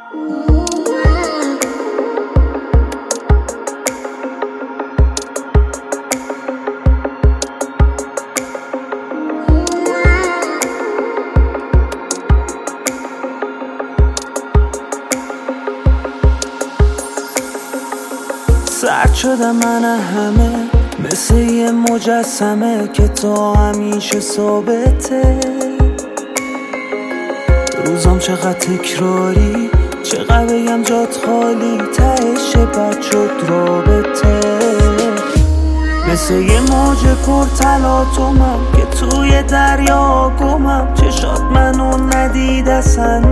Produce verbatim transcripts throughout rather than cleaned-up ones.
سرد شدم من همه مثل یه مجسمه که تا همیشه ثابته. روزام چقدر تکراری، چقدر بگم جات خالی، تهش بد شد رابطه. مثل یه موج پر تلاطمم که توی دریا گمم، چشات منو ندید اصلا.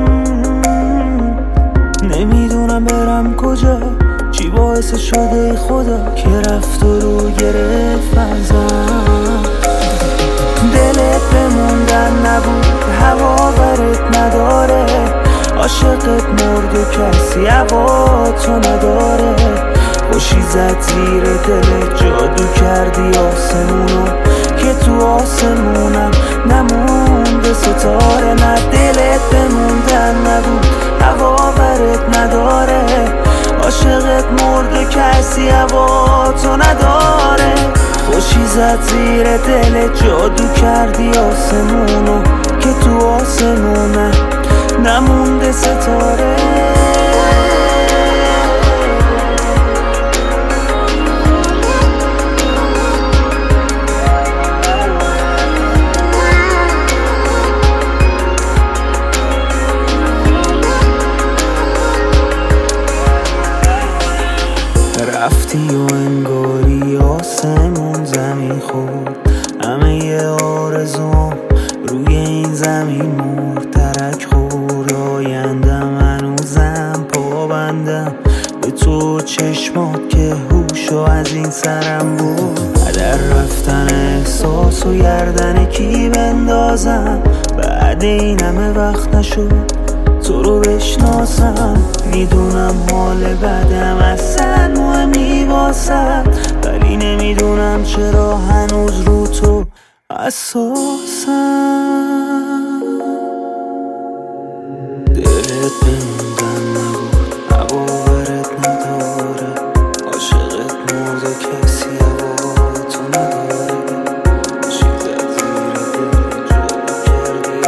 نمیدونم برم کجا، چی باعث شده خدا که رفت و رو گرفت ازم. دلت بموندن نبود، هوا برت نداره، عاشقت مرد و کسی هوا تو نداره. خوشی زد زیر دلت، جادو کردی آسمونو که تو آسمونم نمونده ستاره. نه دلت بموندن نبود، هوا برت نداره، عاشقت مرد و کسی هوا تو نداره. خوشی زد زیر دلت، جادو کردی آسمونو که تو آسمونه نمونده ستاره. رفتی و انگاری آسمون زمین خورد، همه یه آرزوم روی این زمین مرد. ترک خورد آیندم، هنوزم پابندم به تو چشمات که هوشو از این سرم بود. هدر رفتن احساس و گردن کی بندازم، بعد این همه وقت نشد تو رو بشناسم. میدونم حال بدم اصلا مهمی واسم، ولی نمیدونم چرا هنوز رو تو اساسم. دلت بموندن نبود، هوا برت نداره، عاشقت مرد و کسی هوا تو نداره. چیزت زیر دل جادو کردی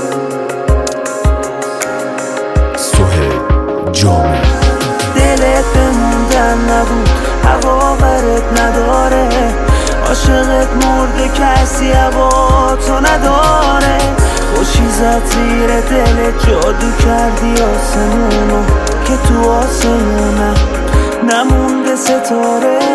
سهیل جامع. دلت بموندن نبود، هوا برت نداره، عاشقت مرد کسی هوا تو نداره. خوشی زد زیر دلت، جادو کردی آسمونو که تو آسمونه نمونده ستاره.